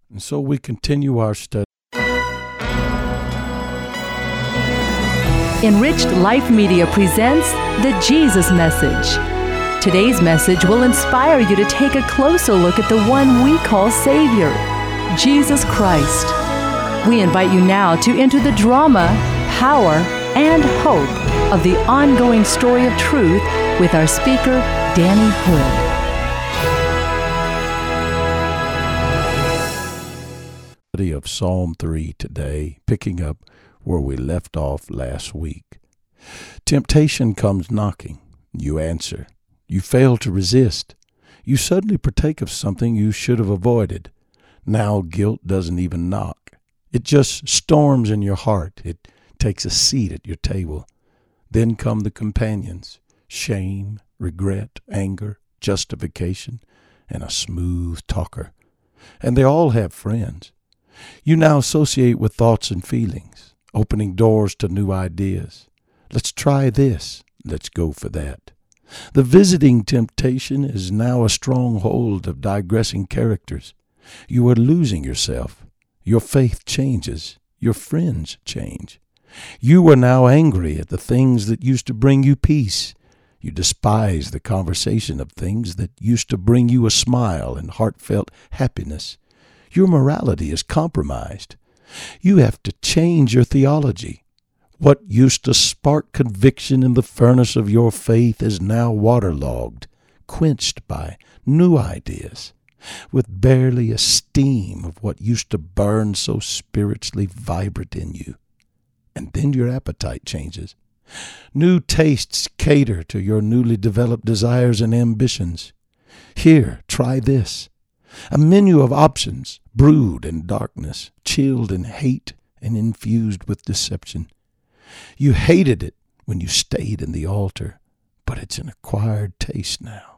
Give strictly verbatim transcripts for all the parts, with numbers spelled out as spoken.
And so we continue our study. Enriched Life Media presents the Jesus Message. Today's message will inspire you to take a closer look at the one we call Savior, Jesus Christ. We invite you now to enter the drama, power, and hope of the ongoing story of truth with our speaker, Danny Hood. Of Psalm three today, picking up where we left off last week. Temptation comes knocking. You answer. You fail to resist. You suddenly partake of something you should have avoided. Now guilt doesn't even knock. It just storms in your heart. It takes a seat at your table. Then come the companions: shame, regret, anger, justification, and a smooth talker. And they all have friends. You now associate with thoughts and feelings, opening doors to new ideas. Let's try this. Let's go for that. The visiting temptation is now a stronghold of digressing characters. You are losing yourself. Your faith changes. Your friends change. You are now angry at the things that used to bring you peace. You despise the conversation of things that used to bring you a smile and heartfelt happiness. Your morality is compromised. You have to change your theology. What used to spark conviction in the furnace of your faith is now waterlogged, quenched by new ideas, with barely a steam of what used to burn so spiritually vibrant in you. And then your appetite changes. New tastes cater to your newly developed desires and ambitions. Here, try this. A menu of options, brewed in darkness, chilled in hate, and infused with deception. You hated it when you stayed in the altar, but it's an acquired taste now.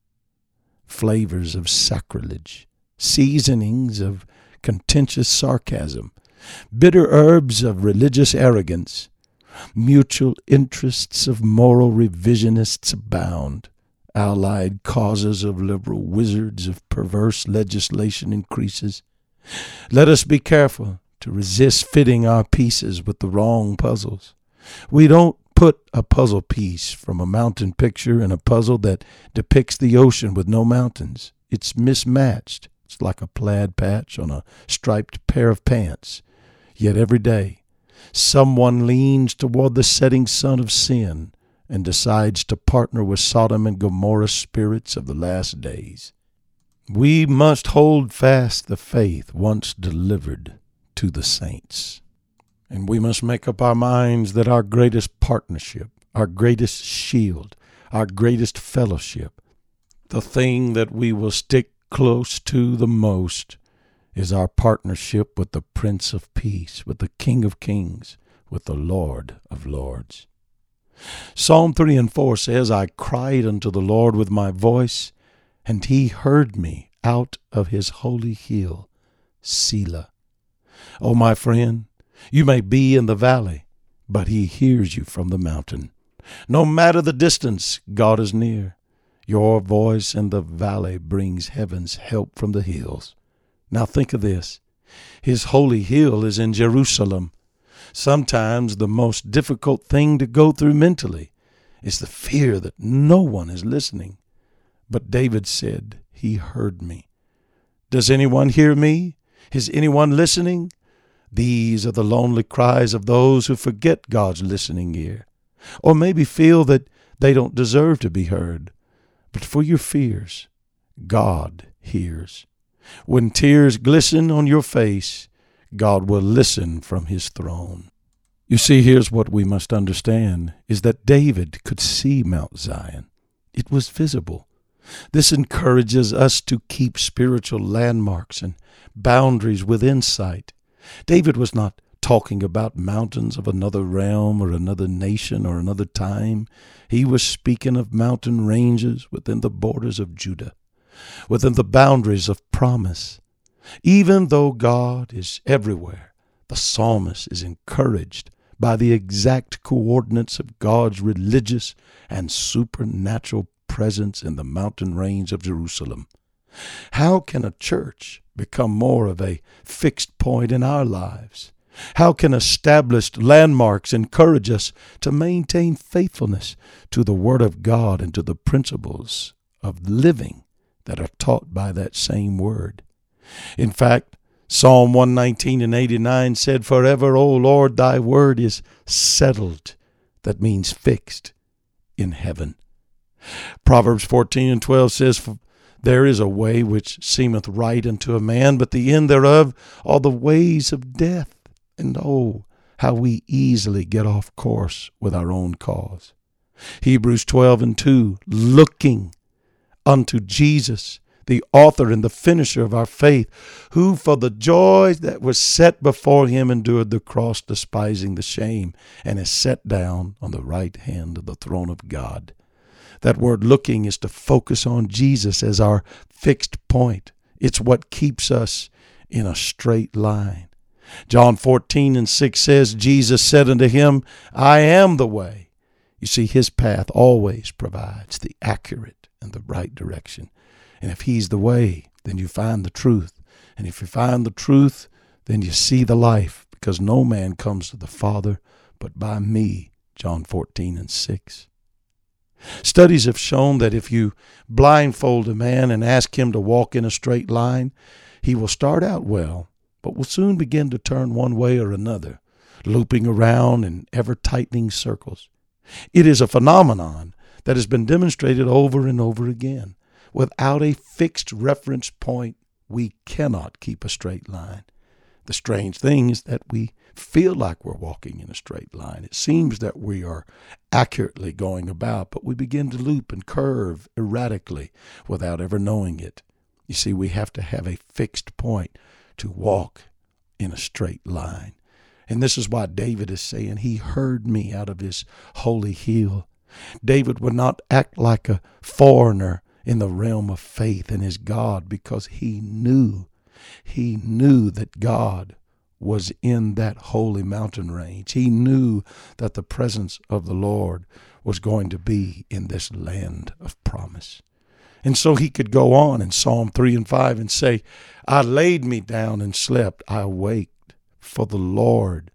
Flavors of sacrilege, seasonings of contentious sarcasm, bitter herbs of religious arrogance, mutual interests of moral revisionists abound. Allied causes of liberal wizards of perverse legislation increases. Let us be careful to resist fitting our pieces with the wrong puzzles. We don't put a puzzle piece from a mountain picture in a puzzle that depicts the ocean with no mountains. It's mismatched. It's like a plaid patch on a striped pair of pants. Yet every day, someone leans toward the setting sun of sin and decides to partner with Sodom and Gomorrah spirits of the last days. We must hold fast the faith once delivered to the saints. And we must make up our minds that our greatest partnership, our greatest shield, our greatest fellowship, the thing that we will stick close to the most, is our partnership with the Prince of Peace, with the King of Kings, with the Lord of Lords. Psalm three and four says, I cried unto the Lord with my voice, and he heard me out of his holy hill, Selah. O my friend, you may be in the valley, but he hears you from the mountain. No matter the distance, God is near. Your voice in the valley brings heaven's help from the hills. Now think of this. His holy hill is in Jerusalem. Sometimes the most difficult thing to go through mentally is the fear that no one is listening. But David said, he heard me. Does anyone hear me? Is anyone listening? These are the lonely cries of those who forget God's listening ear, or maybe feel that they don't deserve to be heard. But for your fears, God hears. When tears glisten on your face, God will listen from his throne. You see, here's what we must understand, is that David could see Mount Zion. It was visible. This encourages us to keep spiritual landmarks and boundaries within sight. David was not talking about mountains of another realm or another nation or another time. He was speaking of mountain ranges within the borders of Judah, within the boundaries of promise. Even though God is everywhere, the psalmist is encouraged by the exact coordinates of God's religious and supernatural presence in the mountain range of Jerusalem. How can a church become more of a fixed point in our lives? How can established landmarks encourage us to maintain faithfulness to the Word of God and to the principles of living that are taught by that same Word? In fact, Psalm one nineteen and eighty-nine said, "Forever, O Lord, thy word is settled." That means fixed in heaven. Proverbs fourteen and twelve says, "There is a way which seemeth right unto a man, but the end thereof are the ways of death." And oh, how we easily get off course with our own cause. Hebrews twelve and two, "Looking unto Jesus, the author and the finisher of our faith, who for the joy that was set before him endured the cross, despising the shame, and is set down on the right hand of the throne of God." That word looking is to focus on Jesus as our fixed point. It's what keeps us in a straight line. John fourteen and six says, "Jesus said unto him, I am the way." You see, his path always provides the accurate and the right direction. And if he's the way, then you find the truth. And if you find the truth, then you see the life, because no man comes to the Father but by me, John fourteen and six. Studies have shown that if you blindfold a man and ask him to walk in a straight line, he will start out well, but will soon begin to turn one way or another, looping around in ever-tightening circles. It is a phenomenon that has been demonstrated over and over again. Without a fixed reference point, we cannot keep a straight line. The strange thing is that we feel like we're walking in a straight line. It seems that we are accurately going about, but we begin to loop and curve erratically without ever knowing it. You see, we have to have a fixed point to walk in a straight line. And this is why David is saying, "He heard me out of his holy hill." David would not act like a foreigner in the realm of faith in his God, because he knew, he knew that God was in that holy mountain range. He knew that the presence of the Lord was going to be in this land of promise. And so he could go on in Psalm three and five and say, "I laid me down and slept. I awaked, for the Lord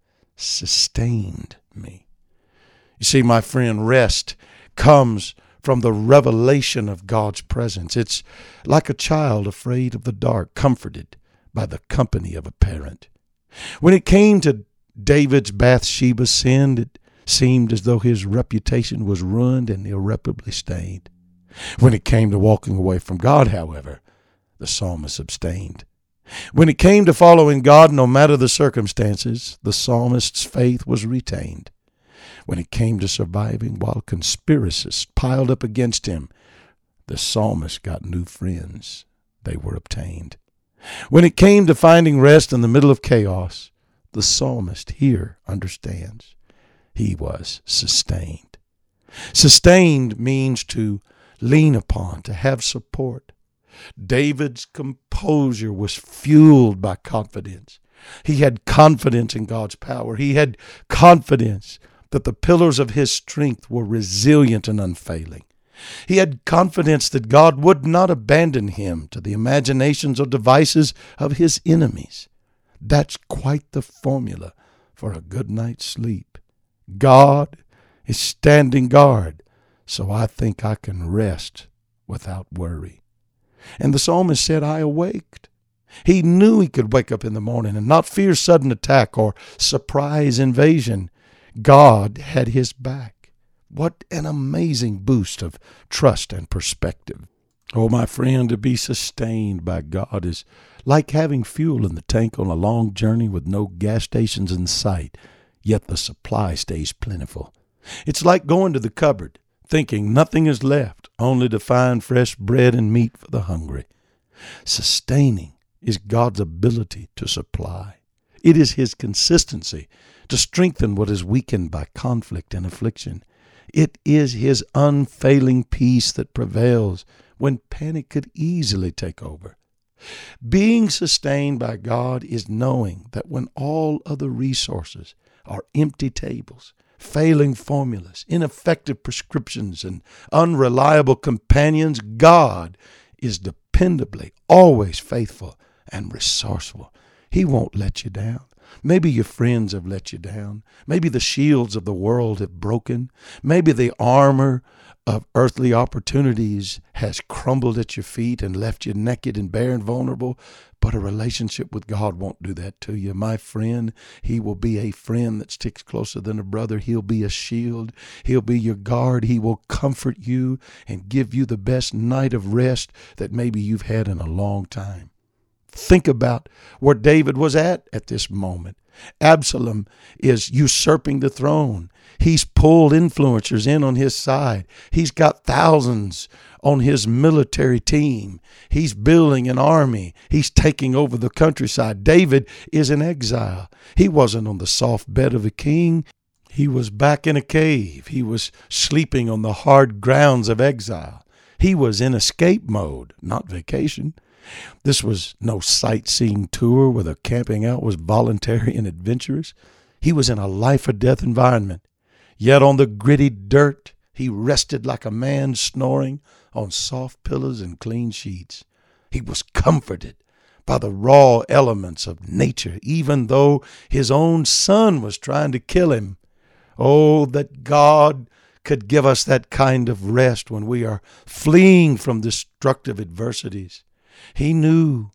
sustained me." You see, my friend, rest comes from the revelation of God's presence. It's like a child afraid of the dark, comforted by the company of a parent. When it came to David's Bathsheba sin, it seemed as though his reputation was ruined and irreparably stained. When it came to walking away from God, however, the psalmist abstained. When it came to following God, no matter the circumstances, the psalmist's faith was retained. When it came to surviving while conspiracists piled up against him, the psalmist got new friends. They were obtained. When it came to finding rest in the middle of chaos, the psalmist here understands. He was sustained. Sustained means to lean upon, to have support. David's composure was fueled by confidence. He had confidence in God's power. He had confidence that the pillars of his strength were resilient and unfailing. He had confidence that God would not abandon him to the imaginations or devices of his enemies. That's quite the formula for a good night's sleep. God is standing guard, so I think I can rest without worry. And the psalmist said, "I awaked." He knew he could wake up in the morning and not fear sudden attack or surprise invasion. God had his back. What an amazing boost of trust and perspective. Oh, my friend, to be sustained by God is like having fuel in the tank on a long journey with no gas stations in sight, yet the supply stays plentiful. It's like going to the cupboard, thinking nothing is left, only to find fresh bread and meat for the hungry. Sustaining is God's ability to supply. It is his consistency to strengthen what is weakened by conflict and affliction. It is his unfailing peace that prevails when panic could easily take over. Being sustained by God is knowing that when all other resources are empty tables, failing formulas, ineffective prescriptions, and unreliable companions, God is dependent dependably, always faithful and resourceful. He won't let you down. Maybe your friends have let you down. Maybe the shields of the world have broken. Maybe the armor of earthly opportunities has crumbled at your feet and left you naked and bare and vulnerable. But a relationship with God won't do that to you. My friend, He will be a friend that sticks closer than a brother. He'll be a shield. He'll be your guard. He will comfort you and give you the best night of rest that maybe you've had in a long time. Think about where David was at at this moment. Absalom is usurping the throne. He's pulled influencers in on his side. He's got thousands on his military team. He's building an army. He's taking over the countryside. David is in exile. He wasn't on the soft bed of a king. He was back in a cave. He was sleeping on the hard grounds of exile. He was in escape mode, not vacation. This was no sightseeing tour where the camping out was voluntary and adventurous. He was in a life or death environment. Yet on the gritty dirt, he rested like a man snoring on soft pillows and clean sheets. He was comforted by the raw elements of nature, even though his own son was trying to kill him. Oh, that God could give us that kind of rest when we are fleeing from destructive adversities. He knew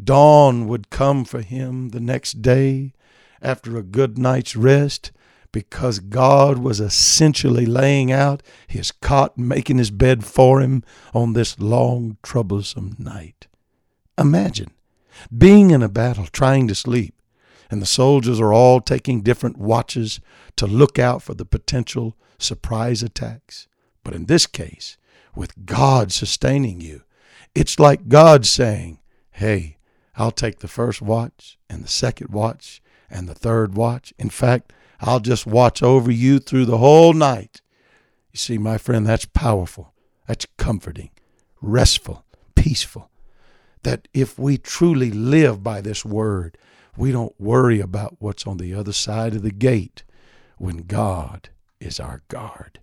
dawn would come for him the next day after a good night's rest, because God was essentially laying out his cot and making his bed for him on this long, troublesome night. Imagine being in a battle, trying to sleep, and the soldiers are all taking different watches to look out for the potential surprise attacks. But in this case, with God sustaining you, it's like God saying, hey, I'll take the first watch and the second watch and the third watch. In fact, I'll just watch over you through the whole night. You see, my friend, that's powerful. That's comforting, restful, peaceful. That if we truly live by this word, we don't worry about what's on the other side of the gate when God is our guard.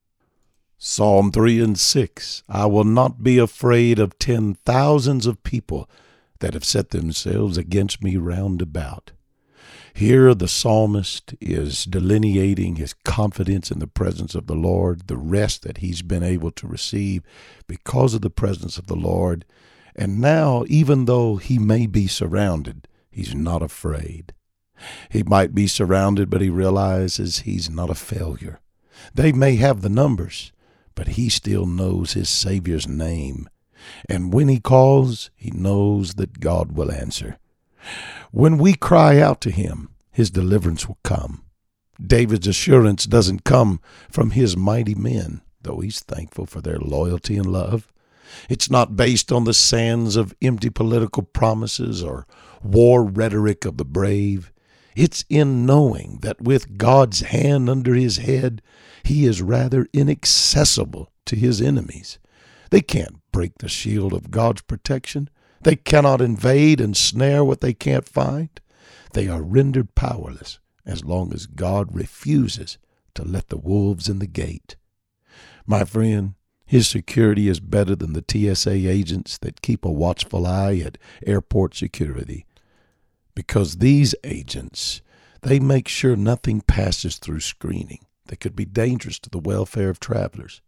Psalm three and six, I will not be afraid of ten thousands of people that have set themselves against me round about. Here the psalmist is delineating his confidence in the presence of the Lord, the rest that he's been able to receive because of the presence of the Lord. And now, even though he may be surrounded, he's not afraid. He might be surrounded, but he realizes he's not a failure. They may have the numbers, but he still knows his Savior's name. And when he calls, he knows that God will answer. When we cry out to him, his deliverance will come. David's assurance doesn't come from his mighty men, though he's thankful for their loyalty and love. It's not based on the sands of empty political promises or war rhetoric of the brave. It's in knowing that with God's hand under his head, he is rather inaccessible to his enemies. They can't break the shield of God's protection. They cannot invade and snare what they can't find. They are rendered powerless as long as God refuses to let the wolves in the gate. My friend, his security is better than the T S A agents that keep a watchful eye at airport security. Because these agents, they make sure nothing passes through screening that could be dangerous to the welfare of travelers.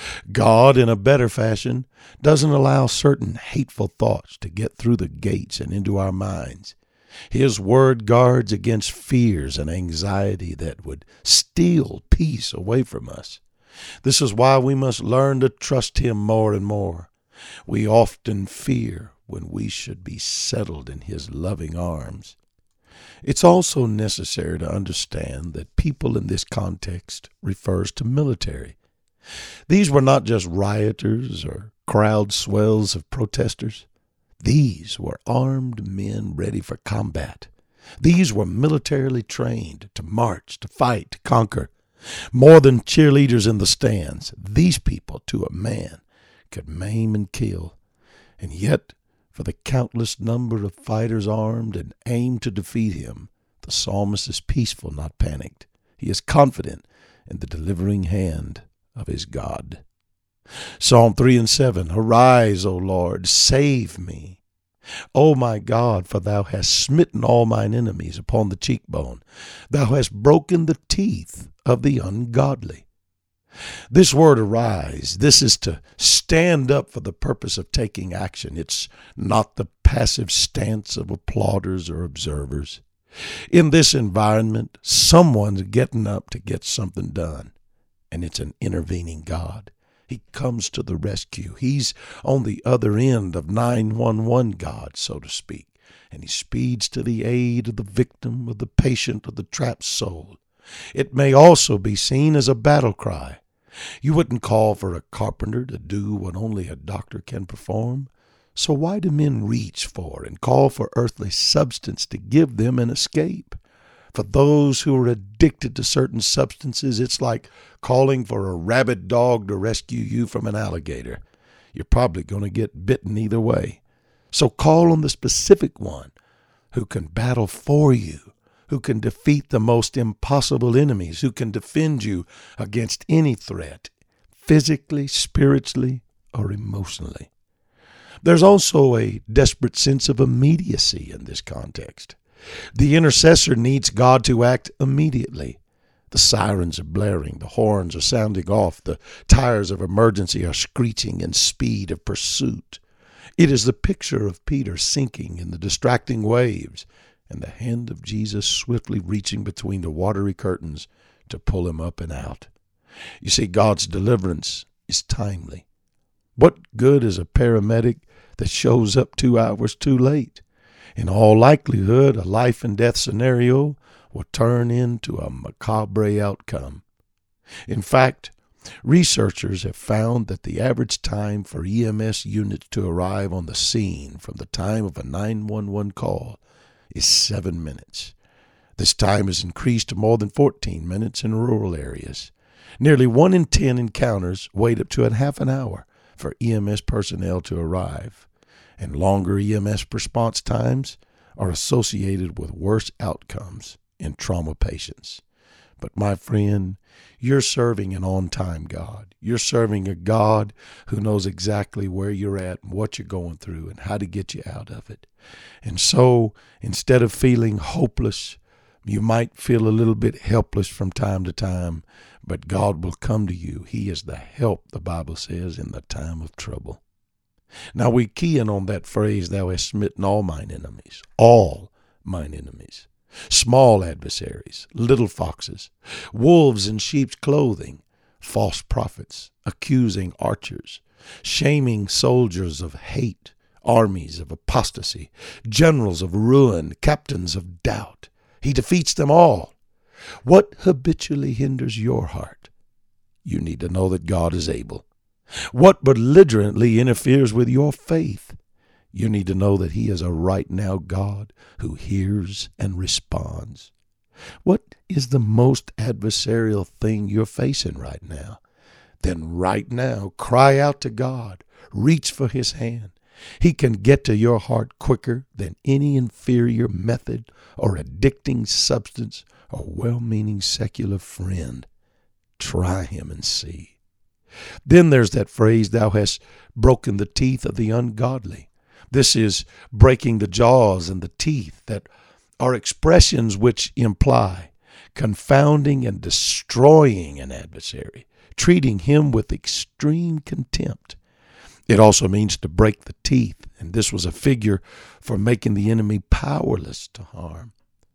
God, in a better fashion, doesn't allow certain hateful thoughts to get through the gates and into our minds. His word guards against fears and anxiety that would steal peace away from us. This is why we must learn to trust him more and more. We often fear when we should be settled in his loving arms. It's also necessary to understand that people in this context refers to military. These were not just rioters or crowd swells of protesters. These were armed men ready for combat. These were militarily trained to march, to fight, to conquer. More than cheerleaders in the stands, these people, to a man, could maim and kill. And yet, for the countless number of fighters armed and aimed to defeat him, the psalmist is peaceful, not panicked. He is confident in the delivering hand of his God. Psalm three and seven, arise, O Lord, save me. O my God, for thou hast smitten all mine enemies upon the cheekbone. Thou hast broken the teeth of the ungodly. This word arise, this is to stand up for the purpose of taking action. It's not the passive stance of applauders or observers. In this environment, someone's getting up to get something done, and it's an intervening God. He comes to the rescue. He's on the other end of nine one one God, so to speak, and he speeds to the aid of the victim, of the patient, of the trapped soul. It may also be seen as a battle cry. You wouldn't call for a carpenter to do what only a doctor can perform. So why do men reach for and call for earthly substance to give them an escape? For those who are addicted to certain substances, it's like calling for a rabid dog to rescue you from an alligator. You're probably going to get bitten either way. So call on the specific one who can battle for you, who can defeat the most impossible enemies, who can defend you against any threat, physically, spiritually, or emotionally. There's also a desperate sense of immediacy in this context. The intercessor needs God to act immediately. The sirens are blaring, the horns are sounding off, the tires of emergency are screeching in speed of pursuit. It is the picture of Peter sinking in the distracting waves, and the hand of Jesus swiftly reaching between the watery curtains to pull him up and out. You see, God's deliverance is timely. What good is a paramedic that shows up two hours too late? In all likelihood, a life and death scenario will turn into a macabre outcome. In fact, researchers have found that the average time for E M S units to arrive on the scene from the time of a nine one one call is seven minutes. This time has increased to more than fourteen minutes in rural areas. Nearly one in ten encounters wait up to a half an hour for E M S personnel to arrive, and longer E M S response times are associated with worse outcomes in trauma patients. But my friend, you're serving an on-time God. You're serving a God who knows exactly where you're at and what you're going through and how to get you out of it. And so, instead of feeling hopeless, you might feel a little bit helpless from time to time, but God will come to you. He is the help, the Bible says, in the time of trouble. Now we key in on that phrase, thou hast smitten all mine enemies, all mine enemies. Small adversaries, little foxes, wolves in sheep's clothing, false prophets, accusing archers, shaming soldiers of hate, armies of apostasy, generals of ruin, captains of doubt. He defeats them all. What habitually hinders your heart? You need to know that God is able. What belligerently interferes with your faith? You need to know that he is a right now God who hears and responds. What is the most adversarial thing you're facing right now? Then right now, cry out to God. Reach for his hand. He can get to your heart quicker than any inferior method or addicting substance or well-meaning secular friend. Try him and see. Then there's that phrase, thou hast broken the teeth of the ungodly. This is breaking the jaws and the teeth that are expressions which imply confounding and destroying an adversary, treating him with extreme contempt. It also means to break the teeth, and this was a figure for making the enemy powerless to harm.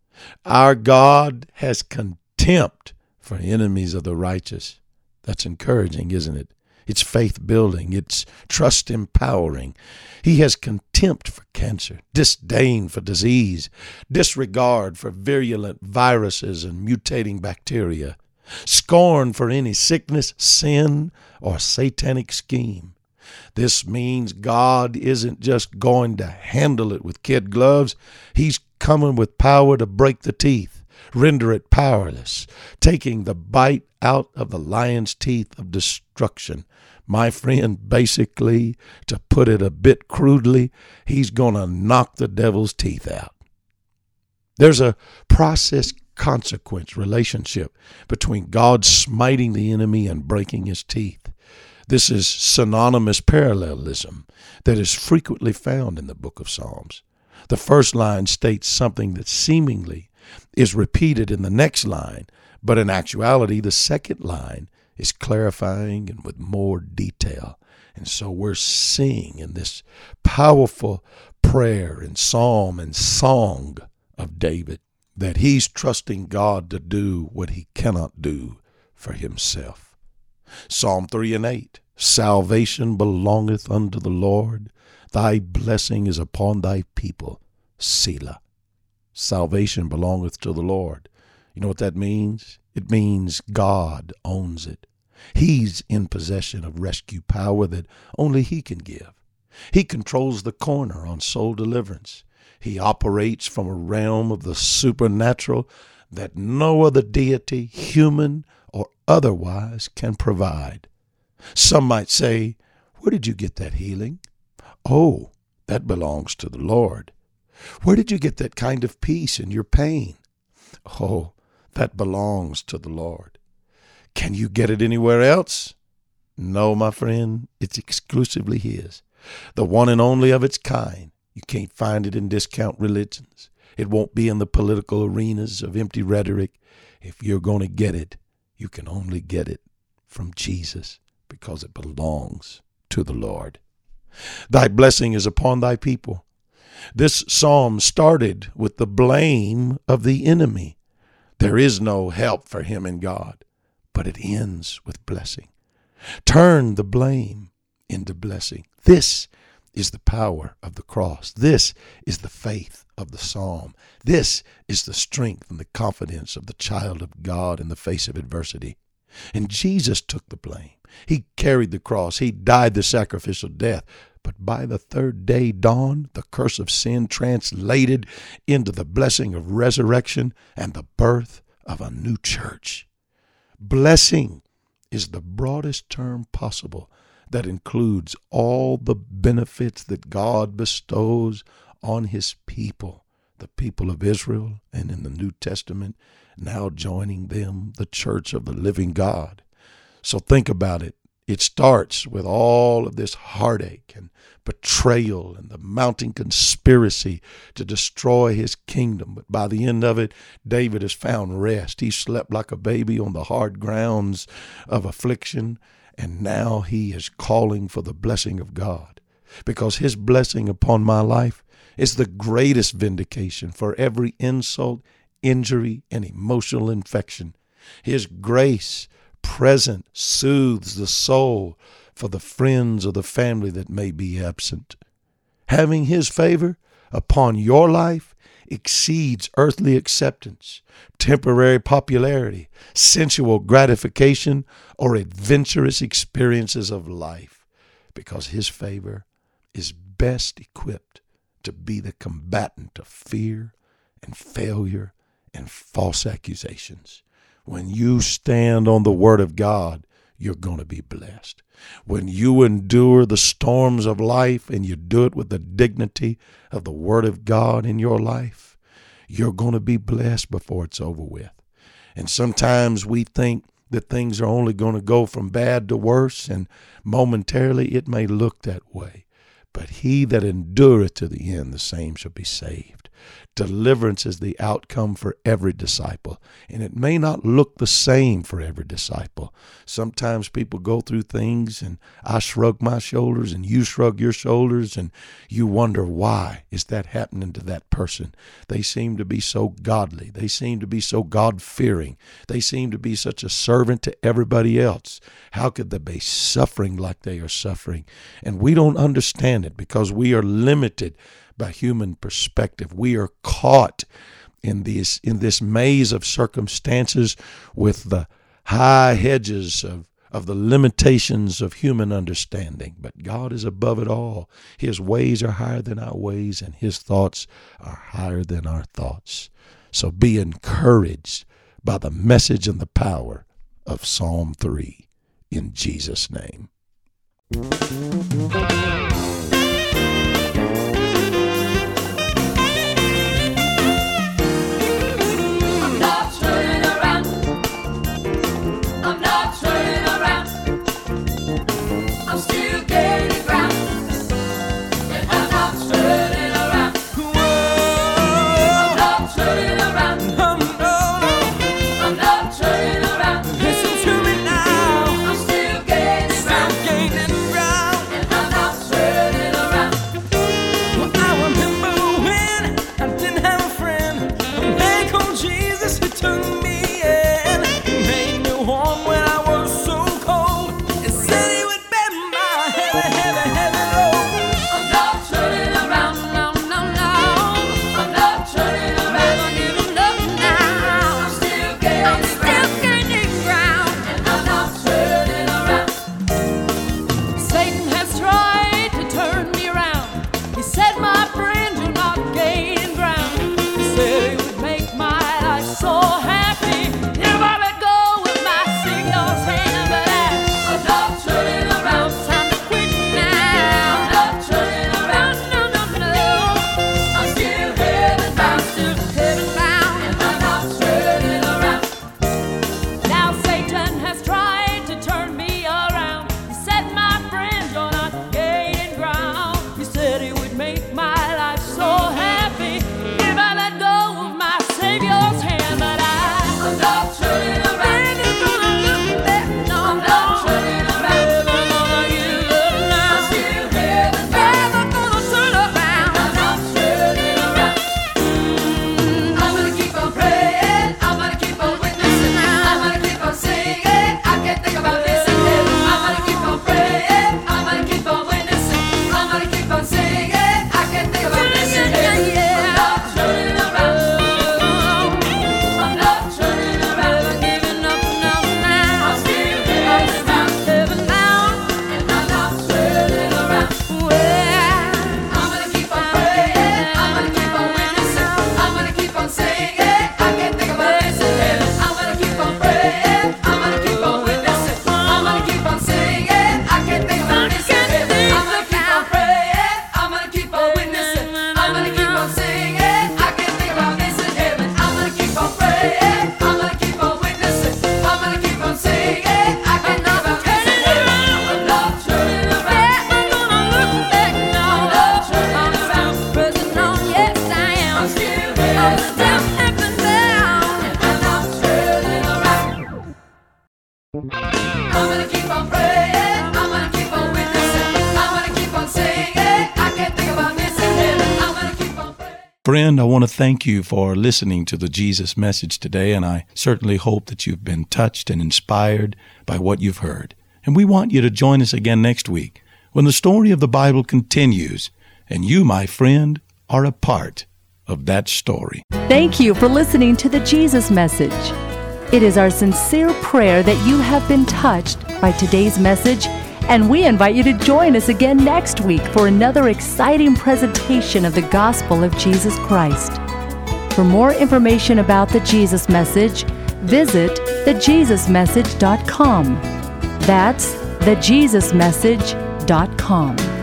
Our God has contempt for enemies of the righteous. That's encouraging, isn't it? It's faith-building. It's trust-empowering. He has contempt for cancer, disdain for disease, disregard for virulent viruses and mutating bacteria, scorn for any sickness, sin, or satanic scheme. This means God isn't just going to handle it with kid gloves. He's coming with power to break the teeth, render it powerless, taking the bite out of the lion's teeth of destruction. My friend, basically, to put it a bit crudely, he's going to knock the devil's teeth out. There's a process-consequence relationship between God smiting the enemy and breaking his teeth. This is synonymous parallelism that is frequently found in the book of Psalms. The first line states something that seemingly is repeated in the next line, but in actuality, the second line is clarifying and with more detail. And so we're seeing in this powerful prayer and psalm and song of David that he's trusting God to do what he cannot do for himself. Psalm three and eight, salvation belongeth unto the Lord. Thy blessing is upon thy people. Selah. Salvation belongeth to the Lord. You know what that means? It means God owns it. He's in possession of rescue power that only he can give. He controls the corner on soul deliverance. He operates from a realm of the supernatural that no other deity, human or otherwise, can provide. Some might say, where did you get that healing? Oh, that belongs to the Lord. Where did you get that kind of peace in your pain? Oh, that belongs to the Lord. Can you get it anywhere else? No, my friend, it's exclusively his, the one and only of its kind. You can't find it in discount religions. It won't be in the political arenas of empty rhetoric. If you're going to get it, you can only get it from Jesus, because it belongs to the Lord. Thy blessing is upon thy people. This psalm started with the blame of the enemy. There is no help for him in God, but it ends with blessing. Turn the blame into blessing. This is the power of the cross. This is the faith of the psalm. This is the strength and the confidence of the child of God in the face of adversity. And Jesus took the blame. He carried the cross. He died the sacrificial death. But by the third day dawned the curse of sin, translated into the blessing of resurrection and the birth of a new church. Blessing is the broadest term possible that includes all the benefits that God bestows on his people, the people of Israel, and in the New Testament, now joining them, the church of the living God. So think about it. It starts with all of this heartache and betrayal and the mounting conspiracy to destroy his kingdom. But by the end of it, David has found rest. He slept like a baby on the hard grounds of affliction. And now he is calling for the blessing of God, because his blessing upon my life is the greatest vindication for every insult, injury, and emotional infection. His grace present soothes the soul for the friends or the family that may be absent. Having his favor upon your life exceeds earthly acceptance, temporary popularity, sensual gratification, or adventurous experiences of life, because his favor is best equipped to be the combatant of fear and failure and false accusations. When you stand on the word of God, you're going to be blessed. When you endure the storms of life and you do it with the dignity of the word of God in your life, you're going to be blessed before it's over with. And sometimes we think that things are only going to go from bad to worse, and momentarily it may look that way. But he that endureth to the end, the same shall be saved. Deliverance is the outcome for every disciple, and it may not look the same for every disciple. Sometimes people go through things, and I shrug my shoulders, and you shrug your shoulders, and you wonder, why is that happening to that person? They seem to be so godly. They seem to be so God-fearing. They seem to be such a servant to everybody else. How could they be suffering like they are suffering? And we don't understand it because we are limited by human perspective. We are caught in this in this maze of circumstances with the high hedges of, of the limitations of human understanding. But God is above it all. His ways are higher than our ways, and his thoughts are higher than our thoughts. So be encouraged by the message and the power of Psalm three in Jesus' name. I'm gonna keep on praying, I'm gonna keep on witnessing, I'm gonna keep on singing, I can't think about missing him, I'm gonna keep on praying. Friend, I want to thank you for listening to the Jesus Message today, and I certainly hope that you've been touched and inspired by what you've heard. And we want you to join us again next week when the story of the Bible continues, and you, my friend, are a part of that story. Thank you for listening to the Jesus Message. It is our sincere prayer that you have been touched by today's message, and we invite you to join us again next week for another exciting presentation of the gospel of Jesus Christ. For more information about the Jesus Message, visit the jesus message dot com. That's the jesus message dot com.